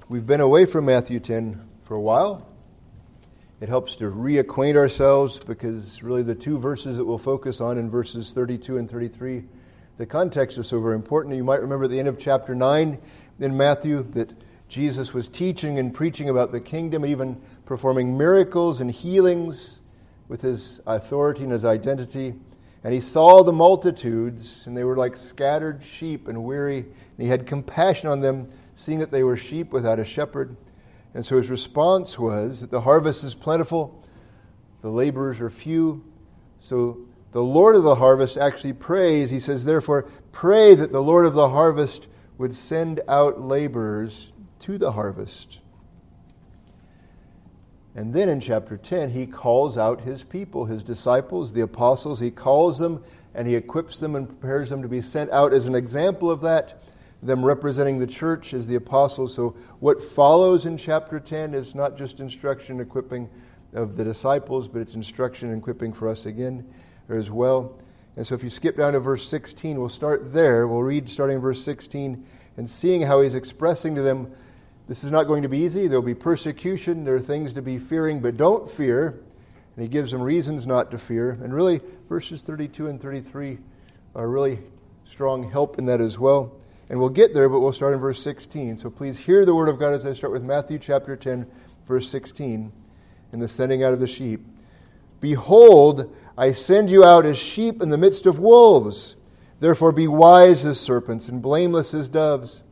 We've been away from Matthew 10 for a while. It helps to reacquaint ourselves because really the two verses that we'll focus on in verses 32 and 33, the context is so very important. You might remember at the end of chapter 9 in Matthew that Jesus was teaching and preaching about the kingdom, even performing miracles and healings with his authority and his identity. And he saw the multitudes, and they were like scattered sheep and weary. And he had compassion on them, seeing that they were sheep without a shepherd. And so his response was that the harvest is plentiful, the laborers are few. So the Lord of the harvest actually prays. He says, therefore, pray that the Lord of the harvest would send out laborers to the harvest. And then in chapter 10, he calls out his people, his disciples, the apostles. He calls them and he equips them and prepares them to be sent out as an example of that, them representing the church as the apostles. So what follows in chapter 10 is not just instruction and equipping of the disciples, but it's instruction and equipping for us again as well. And so if you skip down to verse 16, we'll start there. We'll read starting in verse 16 and seeing how he's expressing to them, this is not going to be easy. There'll be persecution. There are things to be fearing, but don't fear. And he gives them reasons not to fear. And really, verses 32 and 33 are really strong help in that as well. And we'll get there, but we'll start in verse 16. So please hear the word of God as I start with Matthew chapter 10, verse 16, in the sending out of the sheep. Behold, I send you out as sheep in the midst of wolves. Therefore be wise as serpents and blameless as doves.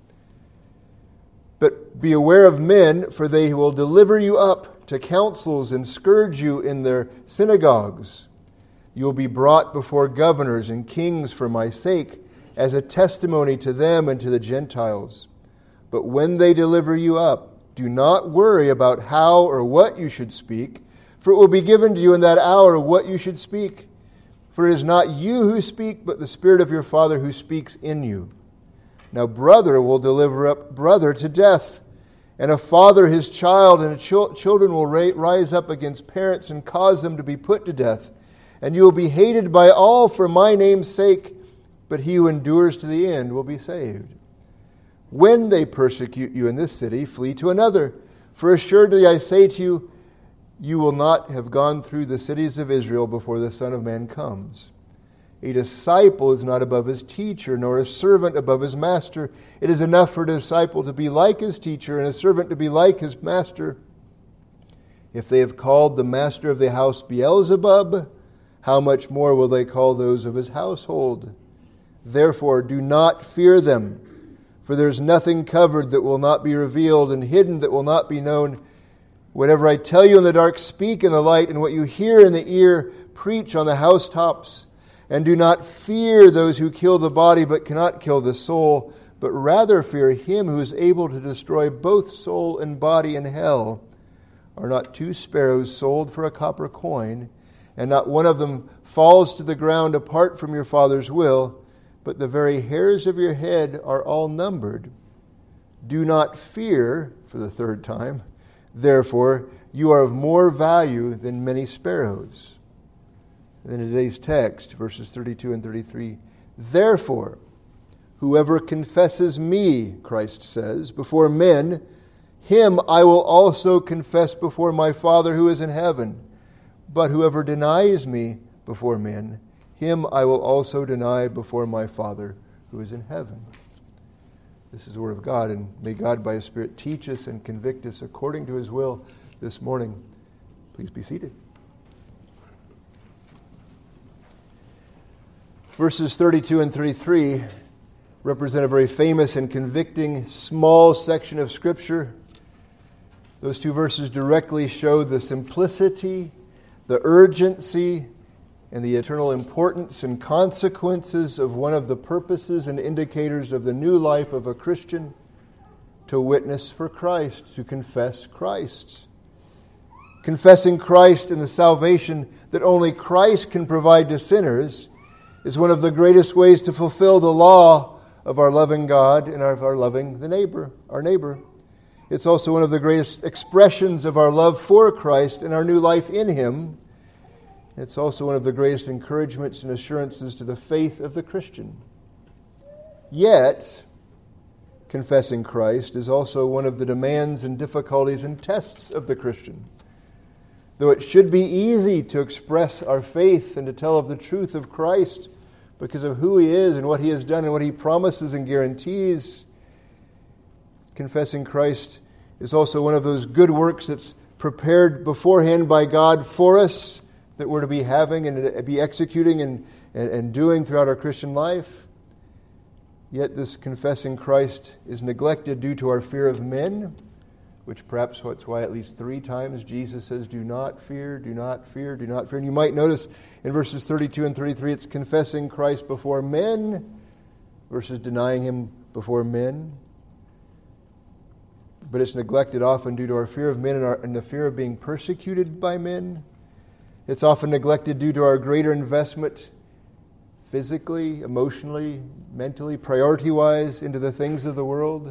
But be aware of men, for they will deliver you up to councils and scourge you in their synagogues. You will be brought before governors and kings for my sake, as a testimony to them and to the Gentiles. But when they deliver you up, do not worry about how or what you should speak, for it will be given to you in that hour what you should speak. For it is not you who speak, but the Spirit of your Father who speaks in you. Now brother will deliver up brother to death, and a father his child, and children will rise up against parents and cause them to be put to death. And you will be hated by all for my name's sake, but he who endures to the end will be saved. When they persecute you in this city, flee to another. For assuredly I say to you, you will not have gone through the cities of Israel before the Son of Man comes. A disciple is not above his teacher, nor a servant above his master. It is enough for a disciple to be like his teacher, and a servant to be like his master. If they have called the master of the house Beelzebub, how much more will they call those of his household? Therefore, do not fear them, for there is nothing covered that will not be revealed, and hidden that will not be known. Whatever I tell you in the dark, speak in the light, and what you hear in the ear, preach on the housetops. And do not fear those who kill the body, but cannot kill the soul, but rather fear him who is able to destroy both soul and body in hell. Are not 2 sparrows sold for a copper coin, and not one of them falls to the ground apart from your Father's will? But the very hairs of your head are all numbered. Do not fear, for the 3rd time. Therefore, you are of more value than many sparrows. And in today's text, verses 32 and 33, therefore, whoever confesses me, Christ says, before men, him I will also confess before my Father who is in heaven. But whoever denies me before men, him I will also deny before my Father who is in heaven. This is the word of God, and may God by His Spirit teach us and convict us according to His will this morning. Please be seated. Verses 32 and 33 represent a very famous and convicting small section of Scripture. Those 2 verses directly show the simplicity, the urgency, and the eternal importance and consequences of one of the purposes and indicators of the new life of a Christian, to witness for Christ, to confess Christ. Confessing Christ and the salvation that only Christ can provide to sinners is one of the greatest ways to fulfill the law of our loving God and of our loving our neighbor. It's also one of the greatest expressions of our love for Christ and our new life in Him. It's also one of the greatest encouragements and assurances to the faith of the Christian. Yet, confessing Christ is also one of the demands and difficulties and tests of the Christian. Though it should be easy to express our faith and to tell of the truth of Christ because of who He is and what He has done and what He promises and guarantees, confessing Christ is also one of those good works that's prepared beforehand by God for us, that we're to be having and be executing and doing throughout our Christian life. Yet this confessing Christ is neglected due to our fear of men, which perhaps that's why at least 3 times Jesus says, do not fear, do not fear, do not fear. And you might notice in verses 32 and 33, it's confessing Christ before men versus denying Him before men. But it's neglected often due to our fear of men and the fear of being persecuted by men. It's often neglected due to our greater investment physically, emotionally, mentally, priority-wise into the things of the world.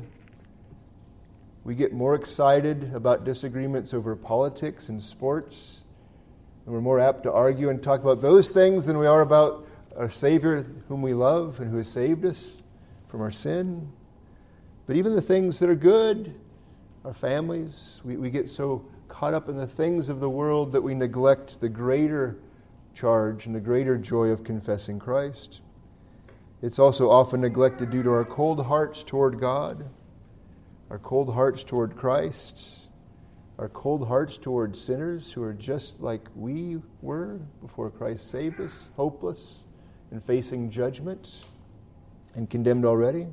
We get more excited about disagreements over politics and sports, and we're more apt to argue and talk about those things than we are about our Savior whom we love and who has saved us from our sin. But even the things that are good, our families, we get so caught up in the things of the world that we neglect the greater charge and the greater joy of confessing Christ. It's also often neglected due to our cold hearts toward God, our cold hearts toward Christ, our cold hearts toward sinners who are just like we were before Christ saved us, hopeless and facing judgment and condemned already.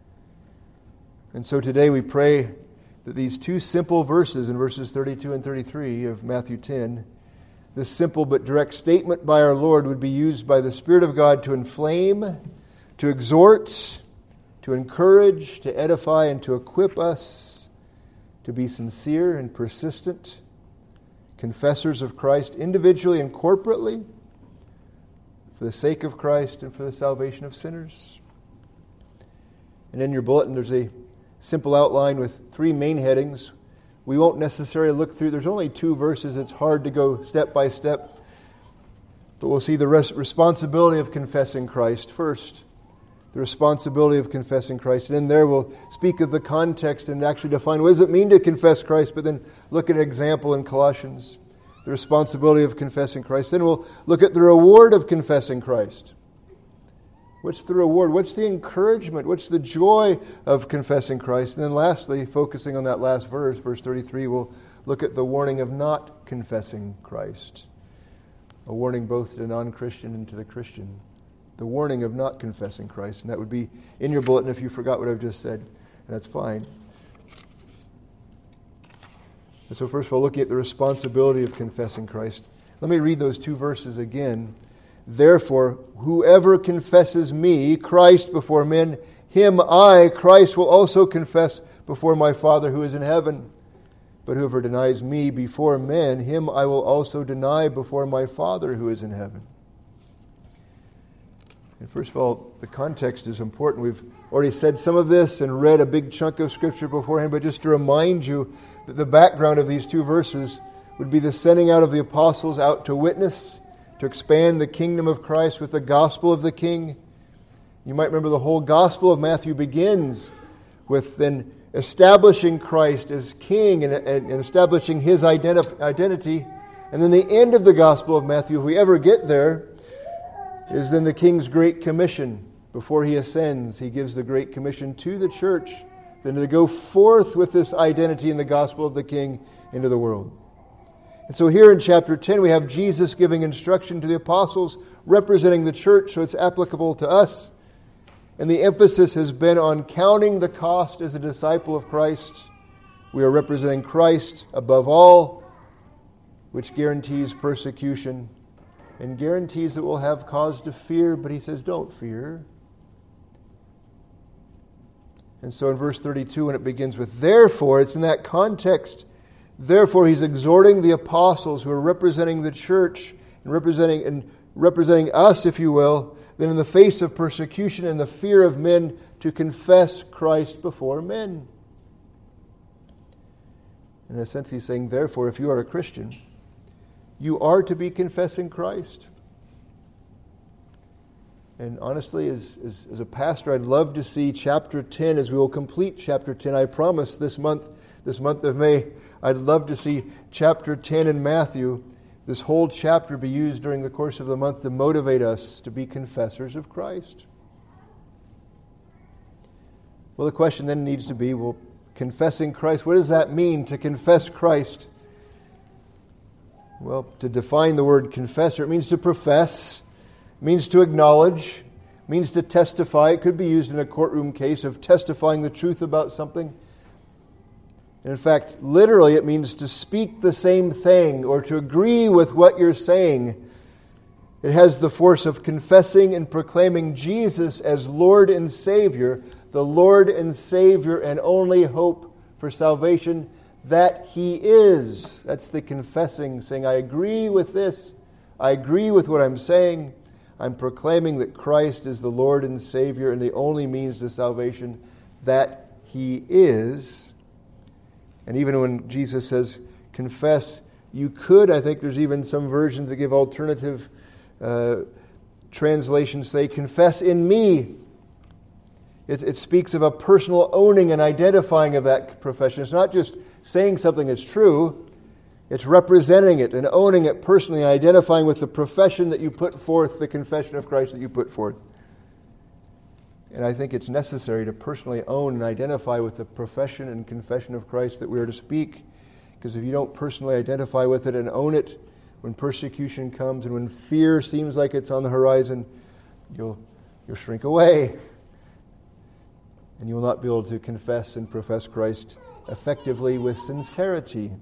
And so today we pray that these 2 simple verses in verses 32 and 33 of Matthew 10, this simple but direct statement by our Lord would be used by the Spirit of God to inflame, to exhort, to encourage, to edify, and to equip us to be sincere and persistent confessors of Christ individually and corporately for the sake of Christ and for the salvation of sinners. And in your bulletin there's a simple outline with 3 main headings. We won't necessarily look through. There's only 2 verses. It's hard to go step by step. But we'll see the responsibility of confessing Christ first. The responsibility of confessing Christ. And in there we'll speak of the context and actually define what does it mean to confess Christ, but then look at an example in Colossians. The responsibility of confessing Christ. Then we'll look at the reward of confessing Christ. What's the reward? What's the encouragement? What's the joy of confessing Christ? And then lastly, focusing on that last verse, verse 33, we'll look at the warning of not confessing Christ. A warning both to the non-Christian and to the Christian. The warning of not confessing Christ. And that would be in your bulletin if you forgot what I've just said. And that's fine. And so first of all, looking at the responsibility of confessing Christ. Let me read those 2 verses again. Therefore, whoever confesses me, Christ, before men, him I, Christ, will also confess before my Father who is in heaven. But whoever denies me before men, him I will also deny before my Father who is in heaven. And first of all, the context is important. We've already said some of this and read a big chunk of Scripture beforehand, but just to remind you that the background of these 2 verses would be the sending out of the apostles out to witness, to expand the kingdom of Christ with the gospel of the King. You might remember the whole gospel of Matthew begins with then establishing Christ as King and establishing His identity. And then the end of the gospel of Matthew, if we ever get there, is then the King's Great Commission. Before He ascends, He gives the Great Commission to the church, then to go forth with this identity in the gospel of the King into the world. And so here in chapter 10, we have Jesus giving instruction to the apostles, representing the church, so it's applicable to us. And the emphasis has been on counting the cost as a disciple of Christ. We are representing Christ above all, which guarantees persecution and guarantees that we'll have cause to fear, but He says, don't fear. And so in verse 32, when it begins with therefore, it's in that context. Therefore, He's exhorting the apostles who are representing the church and representing us, if you will, then in the face of persecution and the fear of men to confess Christ before men. In a sense, He's saying, therefore, if you are a Christian, you are to be confessing Christ. And honestly, as a pastor, I'd love to see chapter 10, as we will complete chapter 10. I promise this month of May, I'd love to see chapter 10 in Matthew, this whole chapter, be used during the course of the month to motivate us to be confessors of Christ. Well, the question then needs to be, well, confessing Christ, what does that mean, to confess Christ? Well, to define the word confessor, it means to profess, it means to acknowledge, it means to testify. It could be used in a courtroom case of testifying the truth about something. And in fact, literally, it means to speak the same thing or to agree with what you're saying. It has the force of confessing and proclaiming Jesus as Lord and Savior, the Lord and Savior and only hope for salvation that He is. That's the confessing, saying, I agree with this. I agree with what I'm saying. I'm proclaiming that Christ is the Lord and Savior and the only means to salvation that He is. And even when Jesus says, confess, you could, I think there's even some versions that give alternative translations say, confess in me. It speaks of a personal owning and identifying of that profession. It's not just saying something that's true. It's representing it and owning it personally, identifying with the profession that you put forth, the confession of Christ that you put forth. And I think it's necessary to personally own and identify with the profession and confession of Christ that we are to speak. Because if you don't personally identify with it and own it, when persecution comes and when fear seems like it's on the horizon, you'll shrink away. And you will not be able to confess and profess Christ effectively with sincerity.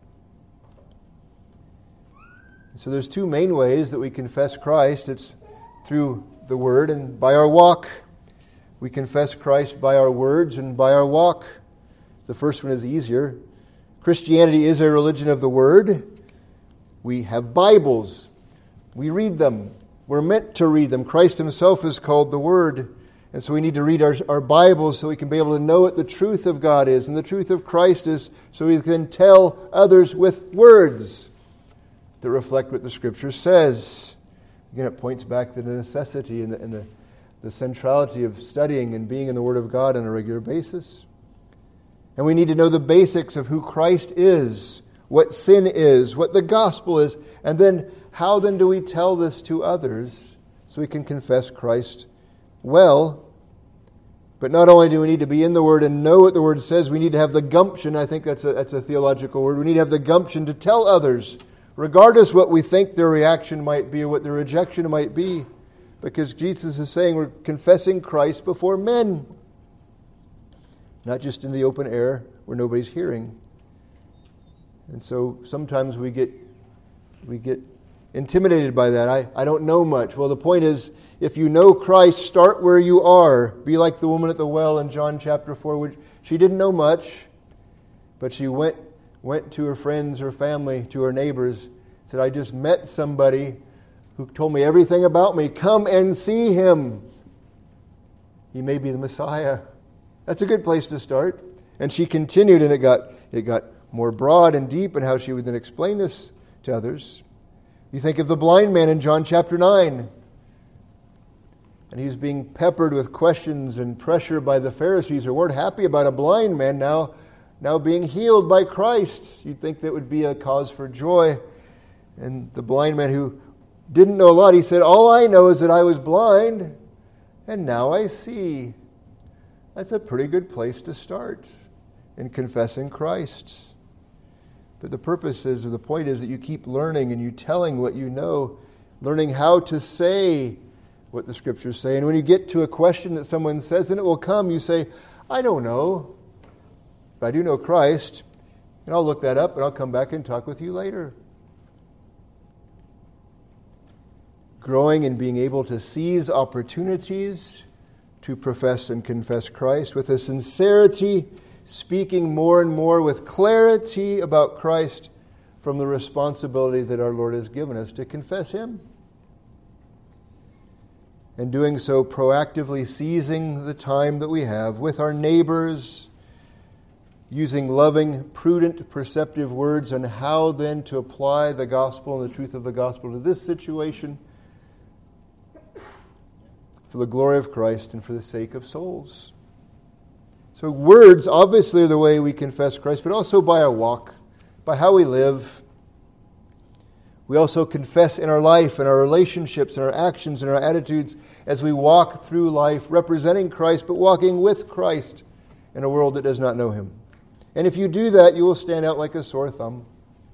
So there's two main ways that we confess Christ. It's through the Word and by our walk. We confess Christ by our words and by our walk. The first one is easier. Christianity is a religion of the Word. We have Bibles. We read them. We're meant to read them. Christ Himself is called the Word. And so we need to read our Bibles so we can be able to know what the truth of God is and the truth of Christ is, so we can tell others with words that reflect what the Scripture says. Again, it points back to the necessity and the centrality of studying and being in the Word of God on a regular basis. And we need to know the basics of who Christ is, what sin is, what the gospel is, and then how then do we tell this to others so we can confess Christ well. But not only do we need to be in the Word and know what the Word says, we need to have the gumption. I think that's a theological word. We need to have the gumption to tell others, regardless what we think their reaction might be or what their rejection might be. Because Jesus is saying we're confessing Christ before men. Not just in the open air where nobody's hearing. And so sometimes we get intimidated by that. I don't know much. Well, the point is, if you know Christ, start where you are. Be like the woman at the well in John chapter 4, which she didn't know much, but she went to her friends, her family, to her neighbors, said, I just met somebody who told me everything about me. Come and see him. He may be the Messiah. That's a good place to start. And she continued, and it got more broad and deep in how she would then explain this to others. You think of the blind man in John chapter 9. And he was being peppered with questions and pressure by the Pharisees who weren't happy about a blind man now being healed by Christ. You'd think that would be a cause for joy. And the blind man who didn't know a lot, he said, all I know is that I was blind, and now I see. That's a pretty good place to start in confessing Christ. But the purpose is, or the point is, that you keep learning and you telling what you know, learning how to say what the Scriptures say. And when you get to a question that someone says, and it will come, you say, I don't know, but I do know Christ, and I'll look that up, and I'll come back and talk with you later. Growing and being able to seize opportunities to profess and confess Christ with a sincerity, speaking more and more with clarity about Christ from the responsibility that our Lord has given us to confess Him. And doing so proactively, seizing the time that we have with our neighbors, using loving, prudent, perceptive words on how then to apply the gospel and the truth of the gospel to this situation. for the glory of Christ and for the sake of souls. So words obviously are the way we confess Christ, but also by our walk, by how we live. We also confess in our life, in our relationships, in our actions, in our attitudes as we walk through life representing Christ, but walking with Christ in a world that does not know Him. And if you do that, you will stand out like a sore thumb.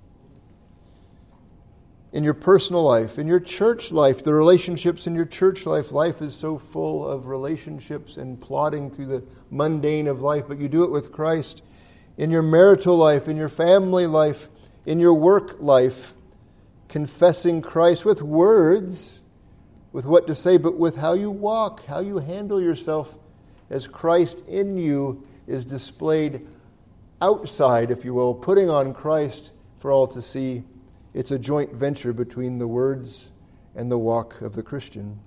In your personal life, in your church life, the relationships in your church life is so full of relationships and plodding through the mundane of life, but you do it with Christ. In your marital life, in your family life, in your work life, confessing Christ with words, with what to say, but with how you walk, how you handle yourself as Christ in you is displayed outside, if you will, putting on Christ for all to see. It's a joint venture between the words and the walk of the Christian.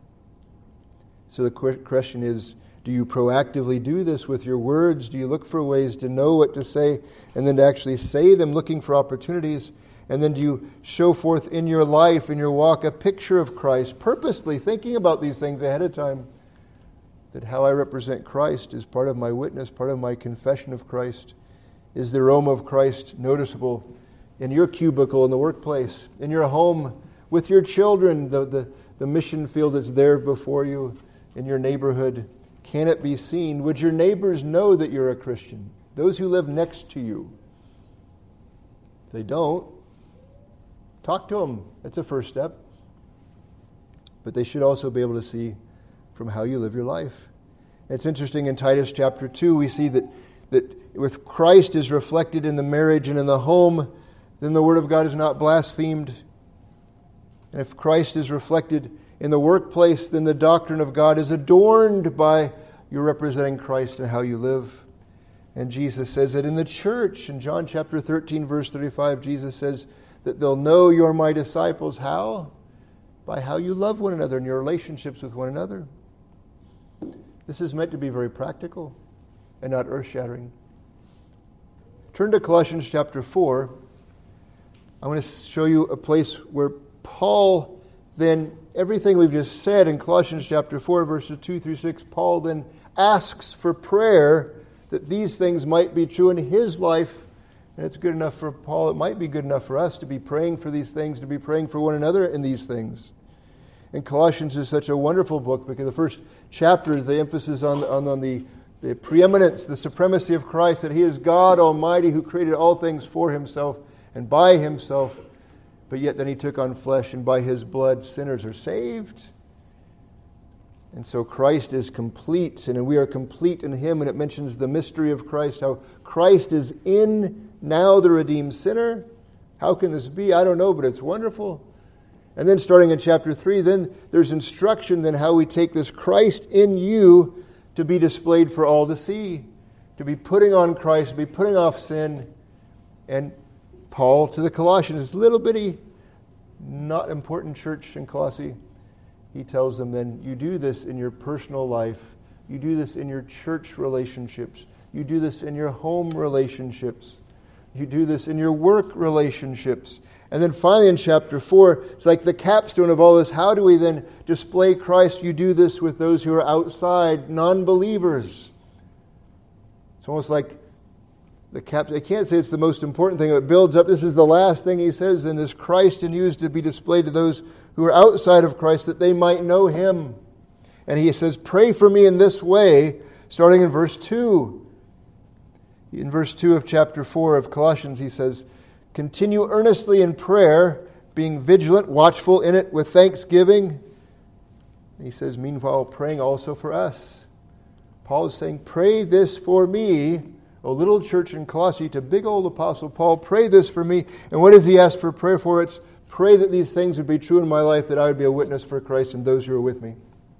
So the question is, do you proactively do this with your words? Do you look for ways to know what to say and then to actually say them, looking for opportunities? And then do you show forth in your life, in your walk, a picture of Christ, purposely thinking about these things ahead of time, that how I represent Christ is part of my witness, part of my confession of Christ? Is the aroma of Christ noticeable in your cubicle, in the workplace, in your home, with your children, the mission field that's there before you, in your neighborhood? Can it be seen? Would your neighbors know that you're a Christian? Those who live next to you. If they don't, talk to them. That's a first step. But they should also be able to see from how you live your life. And it's interesting, in Titus chapter 2, we see that with Christ is reflected in the marriage and in the home, then the Word of God is not blasphemed. And if Christ is reflected in the workplace, then the doctrine of God is adorned by you representing Christ and how you live. And Jesus says that in the church, in John chapter 13, verse 35, Jesus says that they'll know you're my disciples. How? By how you love one another and your relationships with one another. This is meant to be very practical and not earth-shattering. Turn to Colossians chapter 4. I want to show you a place where Paul then, everything we've just said in Colossians chapter 4, verses 2 through 6, Paul then asks for prayer that these things might be true in his life. And it's good enough for Paul. It might be good enough for us to be praying for these things, to be praying for one another in these things. And Colossians is such a wonderful book because the first chapter is the emphasis on the preeminence, the supremacy of Christ, that He is God Almighty who created all things for Himself and by Himself, but yet then He took on flesh, and by His blood sinners are saved. And so Christ is complete, and we are complete in Him, and it mentions the mystery of Christ, how Christ is in now the redeemed sinner. How can this be? I don't know, but it's wonderful. And then starting in chapter 3, then there's instruction then how we take this Christ in you to be displayed for all to see, to be putting on Christ, to be putting off sin. And Paul to the Colossians, this little bitty, not important church in Colossae, he tells them then, you do this in your personal life, you do this in your church relationships, you do this in your home relationships, you do this in your work relationships. And then finally in chapter 4, it's like the capstone of all this. How do we then display Christ? You do this with those who are outside, non-believers. It's almost like the capstone. I can't say it's the most important thing. It builds up. This is the last thing he says. And this Christ in you is to be displayed to those who are outside of Christ, that they might know Him. And he says, pray for me in this way, starting in verse 2. In verse 2 of chapter 4 of Colossians, he says, continue earnestly in prayer, being vigilant, watchful in it with thanksgiving. And he says, meanwhile, praying also for us. Paul is saying, pray this for me, O little church in Colossae, to big old Apostle Paul, pray this for me. And what does he ask for prayer for? It's pray that these things would be true in my life, that I would be a witness for Christ and those who are with me.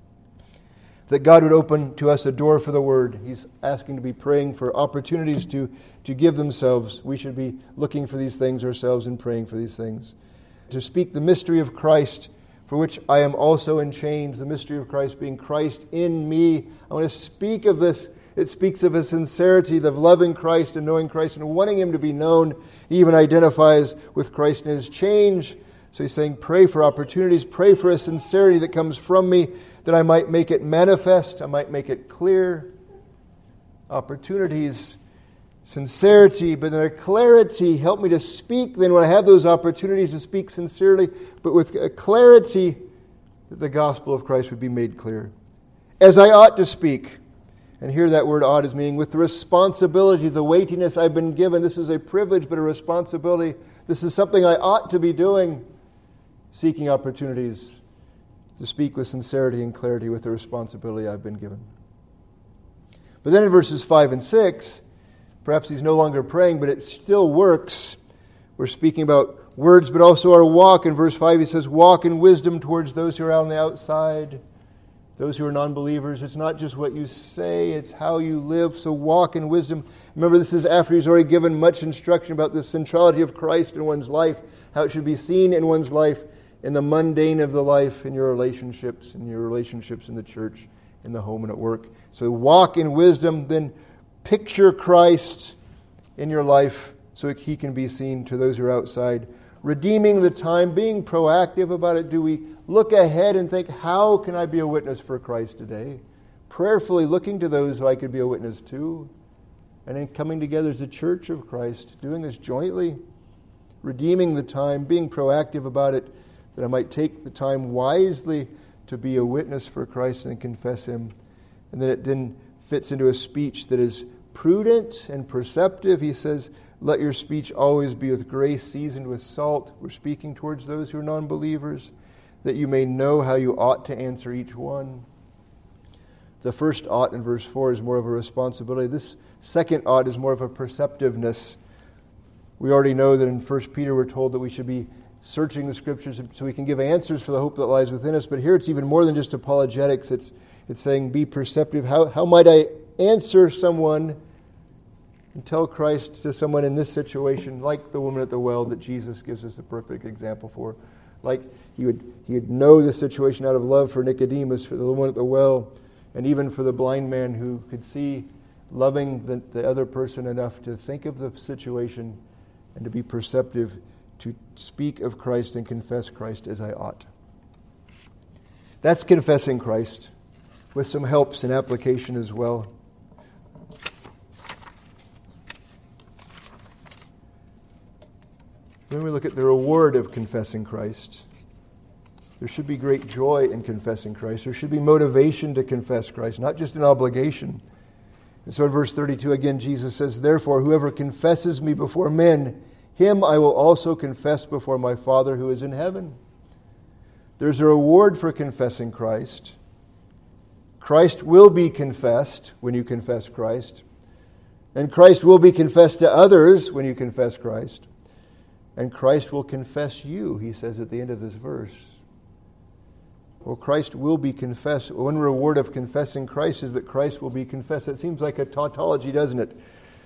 That God would open to us a door for the Word. He's asking to be praying for opportunities to give themselves. We should be looking for these things ourselves and praying for these things. To speak the mystery of Christ, for which I am also in chains, the mystery of Christ being Christ in me. I want to speak of this. It speaks of a sincerity of loving Christ and knowing Christ and wanting Him to be known. He even identifies with Christ in His change, So he's saying, pray for opportunities, pray for a sincerity that comes from me, that I might make it manifest, I might make it clear. Opportunities, sincerity, but then a clarity. Help me to speak then when I have those opportunities to speak sincerely, but with a clarity that the gospel of Christ would be made clear. As I ought to speak. And here that word ought is meaning with the responsibility, the weightiness I've been given. This is a privilege, but a responsibility. This is something I ought to be doing. Seeking opportunities to speak with sincerity and clarity with the responsibility I've been given. But then in verses 5 and 6, perhaps he's no longer praying, but it still works. We're speaking about words, but also our walk. In verse 5, he says, walk in wisdom towards those who are on the outside, those who are non-believers. It's not just what you say, it's how you live. So walk in wisdom. Remember, this is after he's already given much instruction about the centrality of Christ in one's life, how it should be seen in one's life, in the mundane of the life, in your relationships in the church, in the home and at work. So walk in wisdom, then picture Christ in your life so he can be seen to those who are outside. Redeeming the time, being proactive about it. Do we look ahead and think, how can I be a witness for Christ today? Prayerfully looking to those who I could be a witness to. And then coming together as a church of Christ, doing this jointly. Redeeming the time, being proactive about it, that I might take the time wisely to be a witness for Christ and confess Him. And then it then fits into a speech that is prudent and perceptive. He says, let your speech always be with grace, seasoned with salt. We're speaking towards those who are non-believers, that you may know how you ought to answer each one. The first ought in verse 4 is more of a responsibility. This second ought is more of a perceptiveness. We already know that in 1 Peter we're told that we should be searching the Scriptures so we can give answers for the hope that lies within us. But here it's even more than just apologetics. It's saying be perceptive. How might I answer someone and tell Christ to someone in this situation, like the woman at the well that Jesus gives us a perfect example for. Like he would know the situation out of love for Nicodemus, for the woman at the well, and even for the blind man who could see, loving the other person enough to think of the situation and to be perceptive, to speak of Christ and confess Christ as I ought. That's confessing Christ, with some helps and application as well. When we look at the reward of confessing Christ, there should be great joy in confessing Christ. There should be motivation to confess Christ, not just an obligation. And so in verse 32 again, Jesus says, therefore, whoever confesses me before men, him I will also confess before my Father who is in heaven. There's a reward for confessing Christ. Christ will be confessed when you confess Christ. And Christ will be confessed to others when you confess Christ. And Christ will confess you, he says at the end of this verse. Well, Christ will be confessed. One reward of confessing Christ is that Christ will be confessed. That seems like a tautology, doesn't it?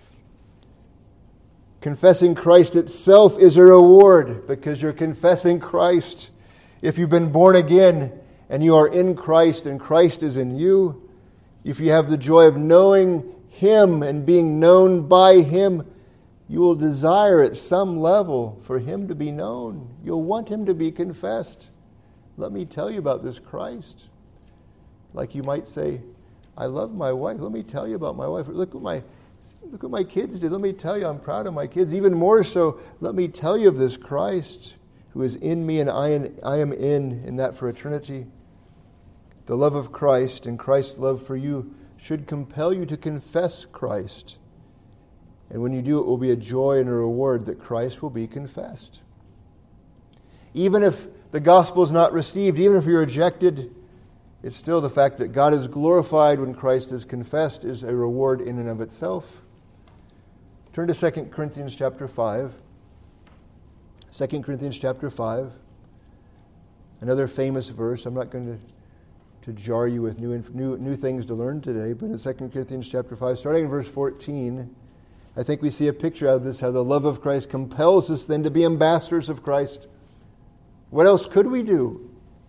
Confessing Christ itself is a reward because you're confessing Christ. If you've been born again and you are in Christ and Christ is in you, if you have the joy of knowing Him and being known by Him, you will desire at some level for Him to be known. You'll want Him to be confessed. Let me tell you about this Christ. Like you might say, I love my wife. Let me tell you about my wife. Look what my kids did. Let me tell you, I'm proud of my kids. Even more so, let me tell you of this Christ who is in me and I am in that for eternity. The love of Christ and Christ's love for you should compel you to confess Christ. And when you do, it will be a joy and a reward that Christ will be confessed. Even if the gospel is not received, even if you're rejected, it's still the fact that God is glorified when Christ is confessed is a reward in and of itself. Turn to 2 Corinthians chapter 5. 2 Corinthians chapter 5. Another famous verse. I'm not going to jar you with new things to learn today, but in 2 Corinthians chapter 5, starting in verse 14, I think we see a picture out of this, how the love of Christ compels us then to be ambassadors of Christ. What else could we do?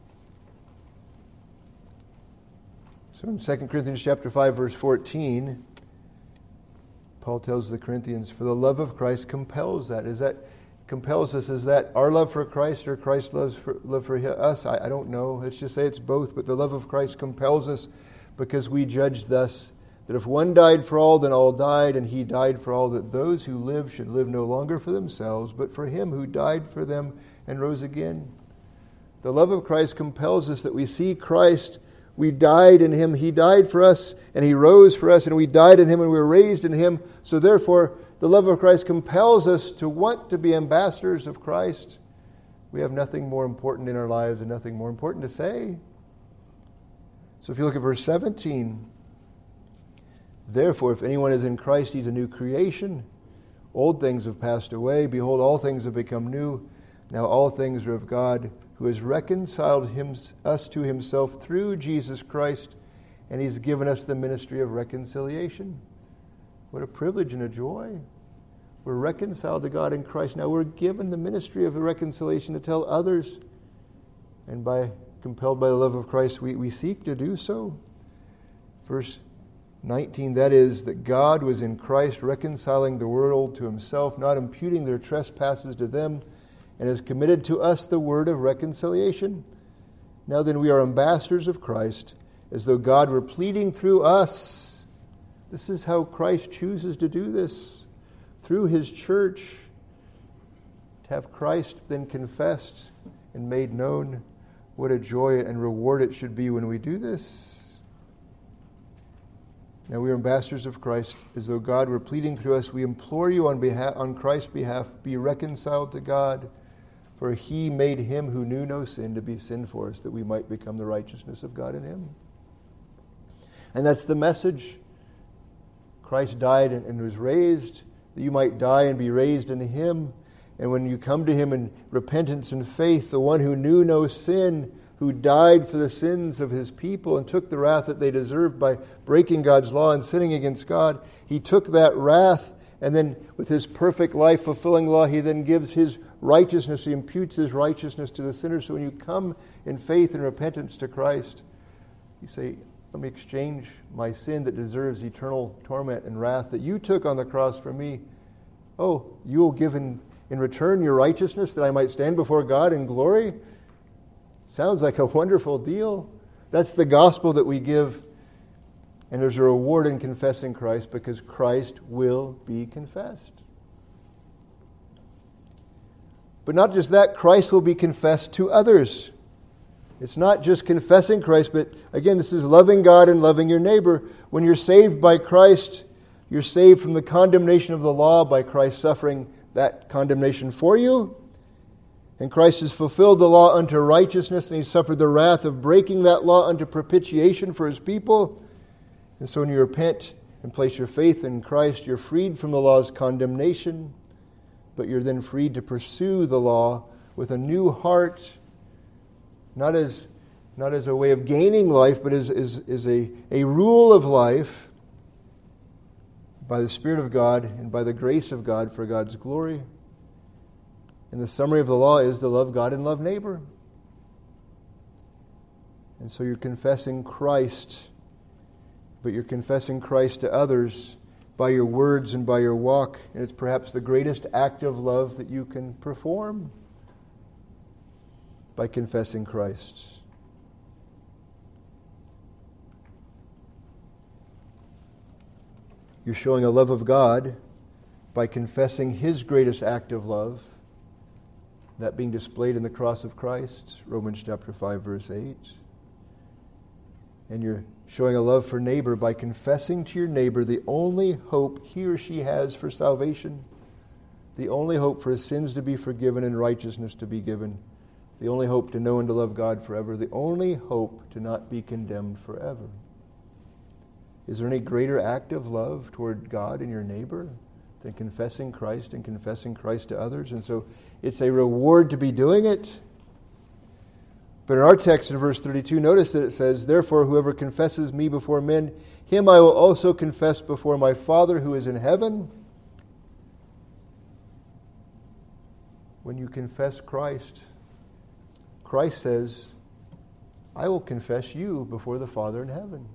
So in 2 Corinthians chapter 5, verse 14, Paul tells the Corinthians, for the love of Christ compels that. Is that compels us? Is that our love for Christ or Christ's love for us? I don't know. Let's just say it's both. But the love of Christ compels us because we judge thus, that if one died for all, then all died, and he died for all, that those who live should live no longer for themselves, but for him who died for them and rose again. The love of Christ compels us that we see Christ. We died in him. He died for us, and he rose for us, and we died in him, and we were raised in him. So therefore, the love of Christ compels us to want to be ambassadors of Christ. We have nothing more important in our lives and nothing more important to say. So if you look at verse 17, therefore, if anyone is in Christ, he's a new creation. Old things have passed away. Behold, all things have become new. Now all things are of God, who has reconciled us to himself through Jesus Christ, and he's given us the ministry of reconciliation. What a privilege and a joy. We're reconciled to God in Christ. Now we're given the ministry of reconciliation to tell others. And compelled by the love of Christ, we seek to do so. Verse 19, that is, that God was in Christ reconciling the world to himself, not imputing their trespasses to them, and has committed to us the word of reconciliation. Now then, we are ambassadors of Christ, as though God were pleading through us. This is how Christ chooses to do this, through his church, to have Christ then confessed and made known. What a joy and reward it should be when we do this. Now we are ambassadors of Christ, as though God were pleading through us. We implore you on Christ's behalf, be reconciled to God. For he made him who knew no sin to be sin for us, that we might become the righteousness of God in him. And that's the message. Christ died and was raised, that you might die and be raised in him. And when you come to him in repentance and faith, the one who knew no sin, who died for the sins of his people and took the wrath that they deserved by breaking God's law and sinning against God, he took that wrath, and then with his perfect life fulfilling law, he then gives his righteousness. He imputes his righteousness to the sinner. So when you come in faith and repentance to Christ, you say, let me exchange my sin that deserves eternal torment and wrath that you took on the cross for me. Oh, you will give in return your righteousness that I might stand before God in glory? Sounds like a wonderful deal. That's the gospel that we give. And there's a reward in confessing Christ, because Christ will be confessed. But not just that, Christ will be confessed to others. It's not just confessing Christ, but again, this is loving God and loving your neighbor. When you're saved by Christ, you're saved from the condemnation of the law by Christ suffering that condemnation for you. And Christ has fulfilled the law unto righteousness, and he suffered the wrath of breaking that law unto propitiation for his people. And so when you repent and place your faith in Christ, you're freed from the law's condemnation, but you're then freed to pursue the law with a new heart, not as a way of gaining life, but as a rule of life by the Spirit of God and by the grace of God for God's glory. And the summary of the law is to love God and love neighbor. And so you're confessing Christ, but you're confessing Christ to others by your words and by your walk. And it's perhaps the greatest act of love that you can perform, by confessing Christ. You're showing a love of God by confessing his greatest act of love, that being displayed in the cross of Christ, Romans chapter 5, verse 8. And you're showing a love for neighbor by confessing to your neighbor the only hope he or she has for salvation, the only hope for his sins to be forgiven and righteousness to be given, the only hope to know and to love God forever, the only hope to not be condemned forever. Is there any greater act of love toward God and your neighbor than confessing Christ and confessing Christ to others? And so it's a reward to be doing it. But in our text in verse 32, notice that it says, therefore, whoever confesses me before men, him I will also confess before my Father who is in heaven. When you confess Christ, Christ says, I will confess you before the Father in heaven.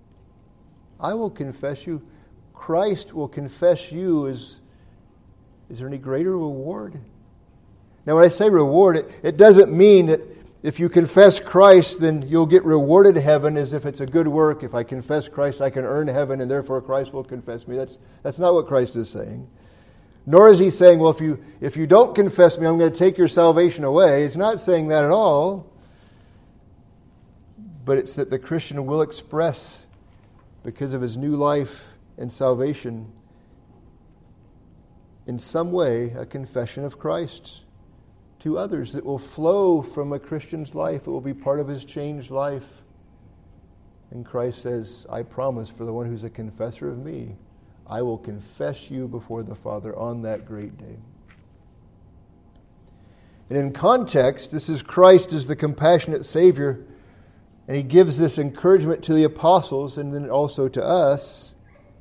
I will confess you. Christ will confess you is is there any greater reward? Now, when I say reward, it doesn't mean that if you confess Christ, then you'll get rewarded heaven as if it's a good work. If I confess Christ, I can earn heaven, and therefore Christ will confess me. That's not what Christ is saying. Nor is he saying, well, if you don't confess me, I'm going to take your salvation away. He's not saying that at all. But it's that the Christian will express, because of his new life and salvation, in some way, a confession of Christ to others that will flow from a Christian's life. It will be part of his changed life. And Christ says, I promise for the one who's a confessor of me, I will confess you before the Father on that great day. And in context, this is Christ as the compassionate Savior, and he gives this encouragement to the apostles and then also to us,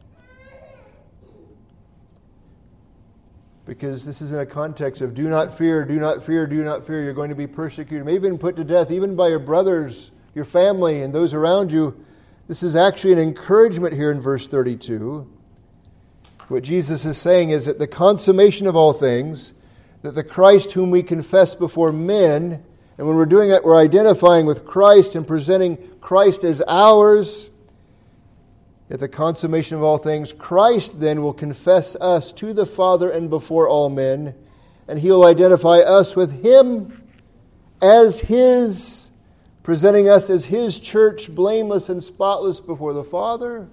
because this is in a context of do not fear, do not fear, do not fear. You're going to be persecuted, maybe even put to death, even by your brothers, your family, and those around you. This is actually an encouragement here in verse 32. What Jesus is saying is that the consummation of all things, that the Christ whom we confess before men, and when we're doing that, we're identifying with Christ and presenting Christ as ours. At the consummation of all things, Christ then will confess us to the Father and before all men, and He'll identify us with Him as His, presenting us as His church, blameless and spotless before the Father.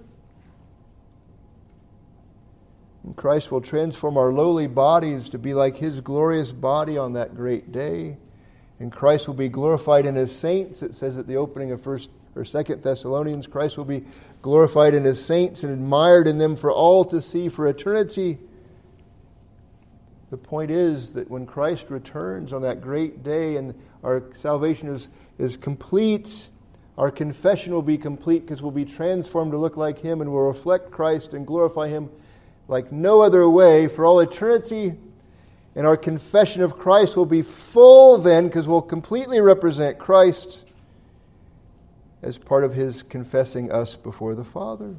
And Christ will transform our lowly bodies to be like His glorious body on that great day. And Christ will be glorified in His saints. It says at the opening of 1 or 2 Thessalonians, Christ will be glorified in His saints and admired in them for all to see for eternity. The point is that when Christ returns on that great day and our salvation is complete, our confession will be complete because we'll be transformed to look like Him and will reflect Christ and glorify Him like no other way for all eternity. And our confession of Christ will be full then because we'll completely represent Christ as part of His confessing us before the Father.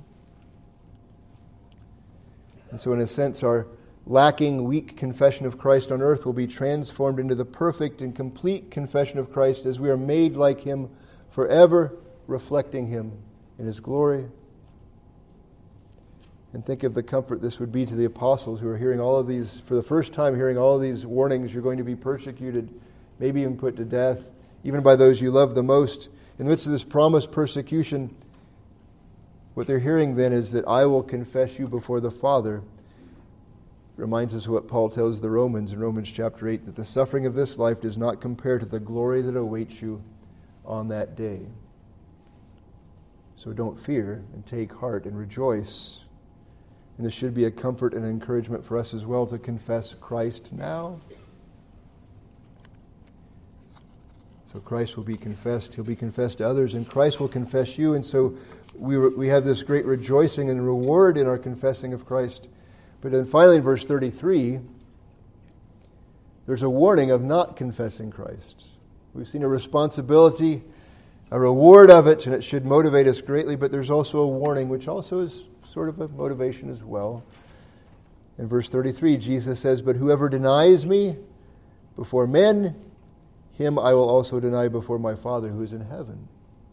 And so in a sense, our lacking, weak confession of Christ on earth will be transformed into the perfect and complete confession of Christ as we are made like Him forever, reflecting Him in His glory. And think of the comfort this would be to the apostles who are hearing all of these, for the first time hearing all of these warnings. You're going to be persecuted, maybe even put to death, even by those you love the most. In the midst of this promised persecution, what they're hearing then is that I will confess you before the Father. It reminds us of what Paul tells the Romans in Romans chapter 8, that the suffering of this life does not compare to the glory that awaits you on that day. So don't fear, and take heart and rejoice. And this should be a comfort and encouragement for us as well to confess Christ now. So Christ will be confessed. He'll be confessed to others, and Christ will confess you. And so we have this great rejoicing and reward in our confessing of Christ. But then finally in verse 33, there's a warning of not confessing Christ. We've seen a responsibility, a reward of it, and it should motivate us greatly. But there's also a warning, which also is sort of a motivation as well. In verse 33, Jesus says, but whoever denies me before men, him I will also deny before my Father who is in heaven.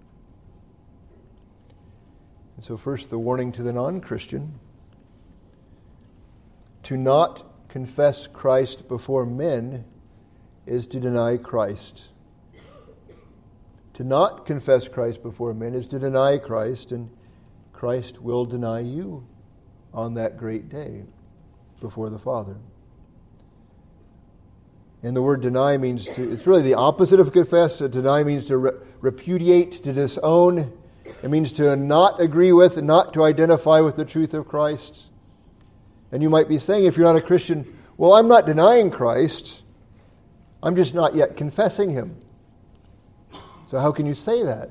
And so first, the warning to the non-Christian to not confess Christ before men is to deny Christ. To not confess Christ before men is to deny Christ, and Christ will deny you on that great day before the Father. And the word deny means to, it's really the opposite of confess. Deny means to repudiate, to disown. It means to not agree with and not to identify with the truth of Christ. And you might be saying, if you're not a Christian, well, I'm not denying Christ. I'm just not yet confessing Him. So how can you say that?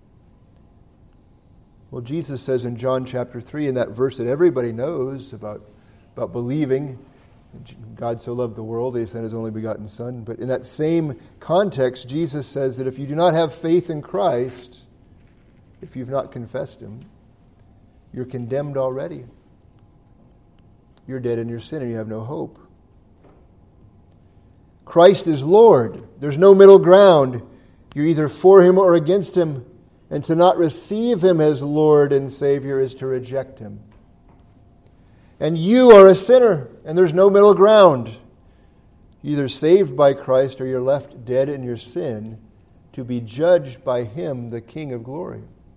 Well, Jesus says in John chapter 3, in that verse that everybody knows about believing, God so loved the world, He sent His only begotten Son. But in that same context, Jesus says that if you do not have faith in Christ, if you've not confessed Him, you're condemned already. You're dead in your sin and you have no hope. Christ is Lord. There's no middle ground. You're either for Him or against Him. And to not receive Him as Lord and Savior is to reject Him. And you are a sinner, and there's no middle ground. You're either saved by Christ or you're left dead in your sin to be judged by Him, the King of glory.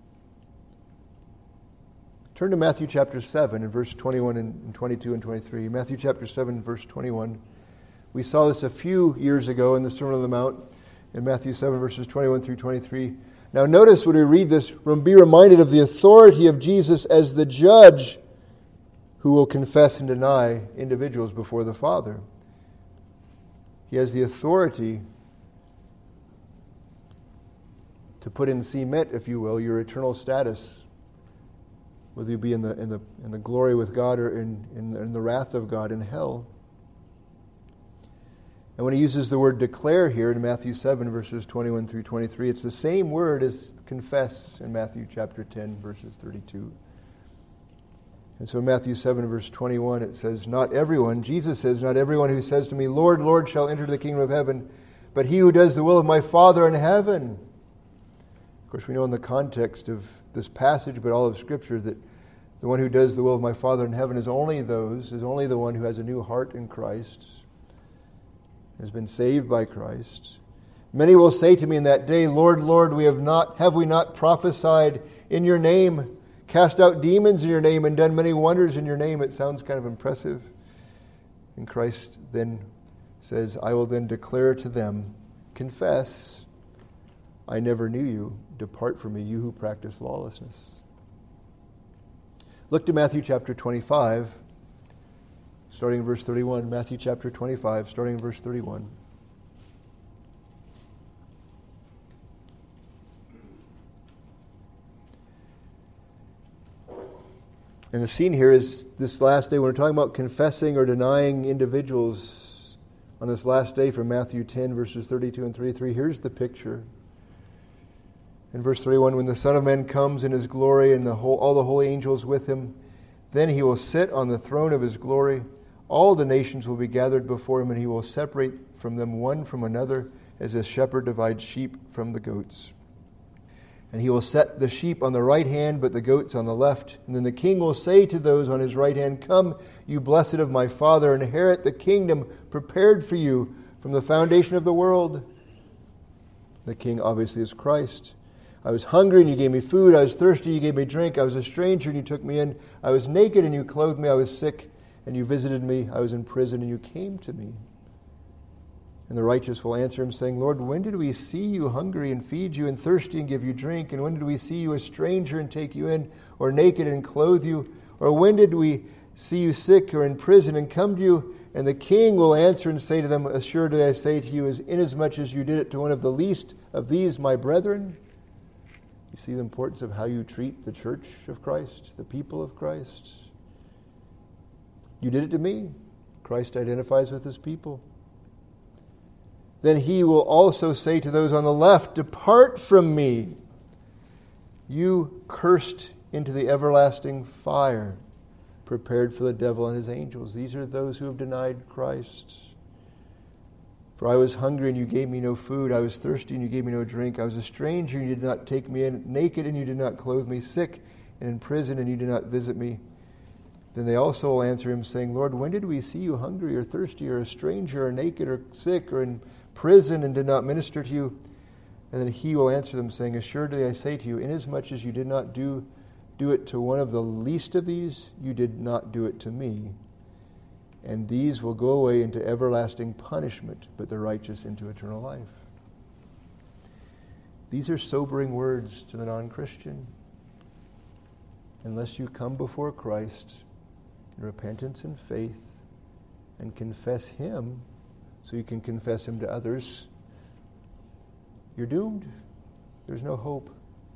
Turn to Matthew chapter 7 and verse 21 and 22 and 23. Matthew chapter 7, verse 21. We saw this a few years ago in the Sermon on the Mount in Matthew 7, verses 21 through 23. Now notice when we read this, be reminded of the authority of Jesus as the judge who will confess and deny individuals before the Father. He has the authority to put in cement, if you will, your eternal status, whether you be in the glory with God or in the wrath of God in hell. And when he uses the word declare here in Matthew 7, verses 21 through 23, it's the same word as confess in Matthew chapter 10, verses 32. And so in Matthew 7, verse 21, it says, not everyone, Jesus says, not everyone who says to me, Lord, Lord, shall enter the kingdom of heaven, but he who does the will of my Father in heaven. Of course, we know in the context of this passage, but all of Scripture, that the one who does the will of my Father in heaven is only the one who has a new heart in Christ, has been saved by Christ. Many will say to me in that day, Lord, Lord, have we not prophesied in your name, cast out demons in your name, and done many wonders in your name? It sounds kind of impressive. And Christ then says, I will then declare to them, confess, I never knew you. Depart from me, you who practice lawlessness. Look to Matthew chapter 25, starting in verse 31. Matthew chapter 25, starting in verse 31. And the scene here is this last day when we're talking about confessing or denying individuals on this last day from Matthew 10, verses 32 and 33. Here's the picture. In verse 31, when the Son of Man comes in His glory and all the holy angels with Him, then He will sit on the throne of His glory. All the nations will be gathered before Him, and He will separate from them one from another, as a shepherd divides sheep from the goats. And He will set the sheep on the right hand, but the goats on the left. And then the King will say to those on His right hand, Come, you blessed of my Father, inherit the kingdom prepared for you from the foundation of the world. The King obviously is Christ. I was hungry and you gave me food. I was thirsty, you gave me drink. I was a stranger and you took me in. I was naked and you clothed me. I was sick and you visited me. I was in prison and you came to me. And the righteous will answer Him, saying, Lord, when did we see you hungry and feed you, and thirsty and give you drink? And when did we see you a stranger and take you in, or naked and clothe you? Or when did we see you sick or in prison and come to you? And the King will answer and say to them, Assuredly I say to you, inasmuch as you did it to one of the least of these my brethren. You see the importance of how you treat the church of Christ, the people of Christ. You did it to me. Christ identifies with His people. Then He will also say to those on the left, Depart from me, you cursed, into the everlasting fire, prepared for the devil and his angels. These are those who have denied Christ. For I was hungry and you gave me no food. I was thirsty and you gave me no drink. I was a stranger and you did not take me in. Naked and you did not clothe me. Sick and in prison and you did not visit me. Then they also will answer Him, saying, Lord, when did we see you hungry or thirsty or a stranger or naked or sick or in prison and did not minister to you? And then He will answer them, saying, Assuredly I say to you, inasmuch as you did not do it to one of the least of these, you did not do it to me. And these will go away into everlasting punishment, but the righteous into eternal life. These are sobering words to the non-Christian. Unless you come before Christ in repentance and faith and confess Him so you can confess Him to others, you're doomed. There's no hope.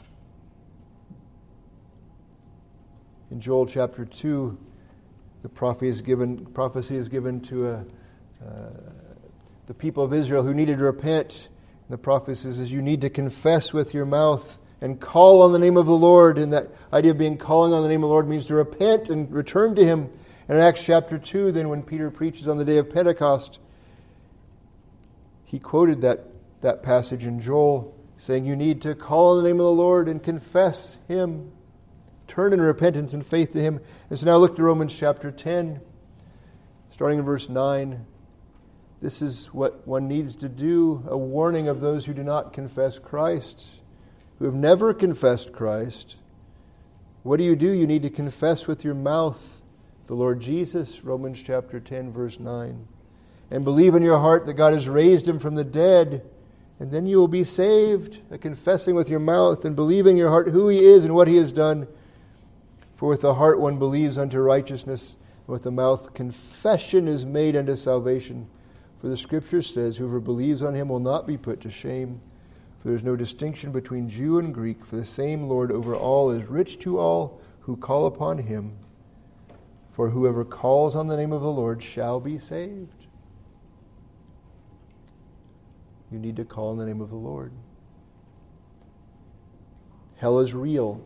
In Joel chapter 2, the prophecy is given to the people of Israel who needed to repent. And the prophecy says, you need to confess with your mouth and call on the name of the Lord. And that idea of being calling on the name of the Lord means to repent and return to Him. And in Acts chapter 2, then when Peter preaches on the day of Pentecost, he quoted that passage in Joel, saying you need to call on the name of the Lord and confess Him. Turn in repentance and faith to Him. And so now look to Romans chapter 10, starting in verse 9. This is what one needs to do, a warning of those who do not confess Christ, who have never confessed Christ. What do? You need to confess with your mouth the Lord Jesus, Romans chapter 10, verse 9. And believe in your heart that God has raised Him from the dead, and then you will be saved, confessing with your mouth and believing in your heart who He is and what He has done. For with the heart one believes unto righteousness, and with the mouth confession is made unto salvation. For the Scripture says, whoever believes on Him will not be put to shame. For there is no distinction between Jew and Greek, for the same Lord over all is rich to all who call upon Him. For whoever calls on the name of the Lord shall be saved. You need to call on the name of the Lord. Hell is real.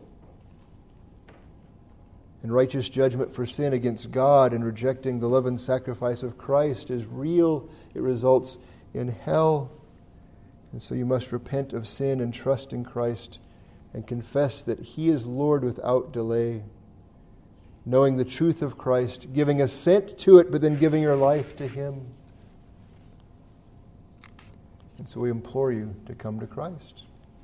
And righteous judgment for sin against God and rejecting the love and sacrifice of Christ is real. It results in hell. And so you must repent of sin and trust in Christ and confess that He is Lord without delay. Knowing the truth of Christ, giving assent to it, but then giving your life to Him. And so we implore you to come to Christ.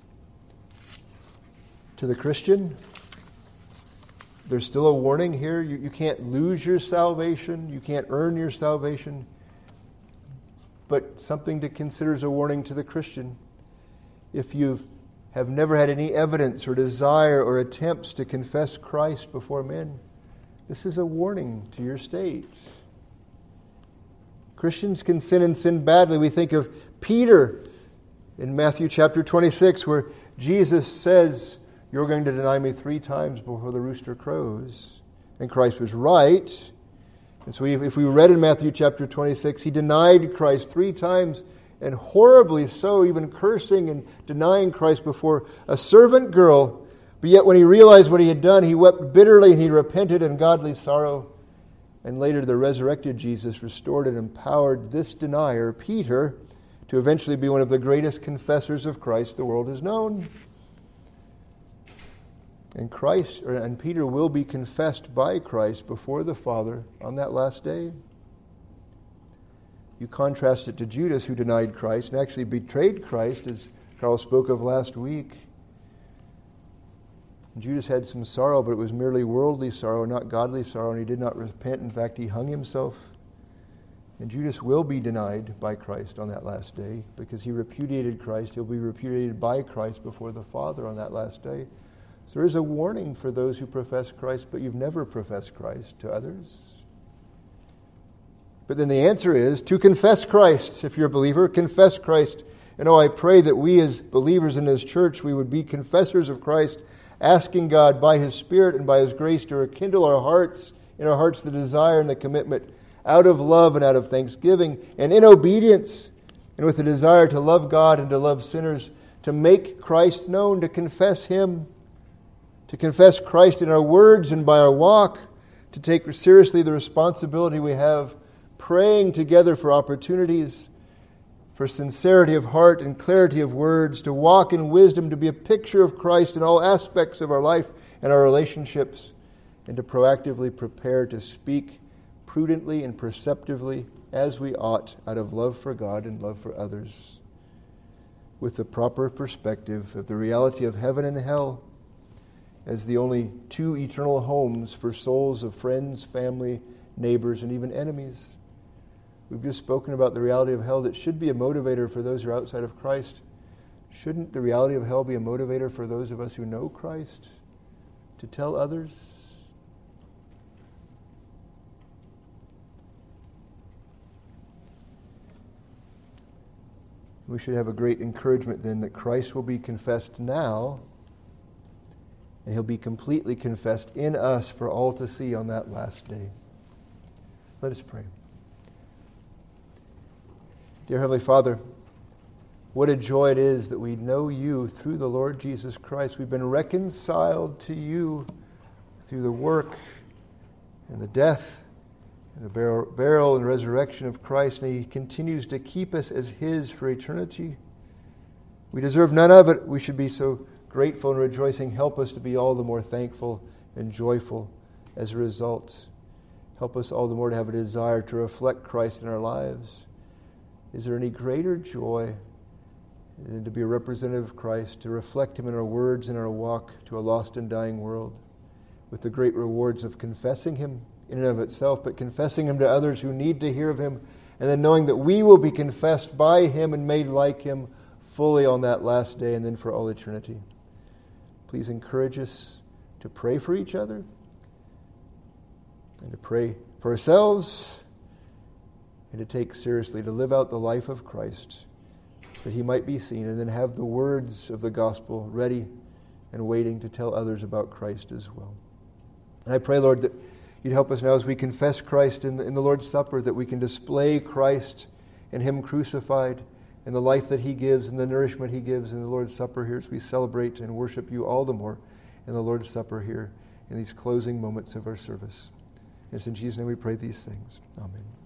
To the Christian, there's still a warning here. You can't lose your salvation. You can't earn your salvation. But something to consider as a warning to the Christian. If you have never had any evidence or desire or attempts to confess Christ before men, this is a warning to your state. Christians can sin and sin badly. We think of Peter in Matthew chapter 26, where Jesus says, you're going to deny me 3 times before the rooster crows. And Christ was right. And so if we read in Matthew chapter 26, He denied Christ 3 times, and horribly so, even cursing and denying Christ before a servant girl. But yet when He realized what He had done, He wept bitterly and He repented in godly sorrow. And later the resurrected Jesus restored and empowered this denier, Peter, to eventually be one of the greatest confessors of Christ the world has known. And Peter will be confessed by Christ before the Father on that last day. You contrast it to Judas, who denied Christ and actually betrayed Christ, as Carl spoke of last week. Judas had some sorrow, but it was merely worldly sorrow, not godly sorrow, and he did not repent. In fact, he hung himself. And Judas will be denied by Christ on that last day because he repudiated Christ. He'll be repudiated by Christ before the Father on that last day. So there is a warning for those who profess Christ, but you've never professed Christ to others. But then the answer is to confess Christ. If you're a believer, confess Christ. And I pray that we as believers in this church, we would be confessors of Christ, asking God by His Spirit and by His grace to rekindle our hearts, in our hearts the desire and the commitment out of love and out of thanksgiving and in obedience and with the desire to love God and to love sinners, to make Christ known, to confess Him, to confess Christ in our words and by our walk, to take seriously the responsibility we have, praying together for opportunities, for sincerity of heart and clarity of words, to walk in wisdom, to be a picture of Christ in all aspects of our life and our relationships, and to proactively prepare to speak prudently and perceptively as we ought out of love for God and love for others, with the proper perspective of the reality of heaven and hell as the only 2 eternal homes for souls of friends, family, neighbors, and even enemies. We've just spoken about the reality of hell that should be a motivator for those who are outside of Christ. Shouldn't the reality of hell be a motivator for those of us who know Christ to tell others? We should have a great encouragement then that Christ will be confessed now, and He'll be completely confessed in us for all to see on that last day. Let us pray. Dear Heavenly Father, what a joy it is that we know You through the Lord Jesus Christ. We've been reconciled to You through the work and the death and the burial and resurrection of Christ, and he continues to keep us as his for eternity. We deserve none of it. We should be so grateful and rejoicing. Help us to be all the more thankful and joyful as a result. Help us all the more to have a desire to reflect Christ in our lives. Is there any greater joy than to be a representative of Christ, to reflect him in our words and our walk to a lost and dying world, with the great rewards of confessing him in and of itself, but confessing him to others who need to hear of him, and then knowing that we will be confessed by him and made like him fully on that last day and then for all eternity. Please encourage us to pray for each other and to pray for ourselves and to take seriously, to live out the life of Christ, that he might be seen, and then have the words of the gospel ready and waiting to tell others about Christ as well. And I pray, Lord, that you'd help us now as we confess Christ in the Lord's Supper, that we can display Christ and him crucified and the life that he gives and the nourishment he gives in the Lord's Supper here as we celebrate and worship you all the more in the Lord's Supper here in these closing moments of our service. And it's in Jesus' name we pray these things. Amen.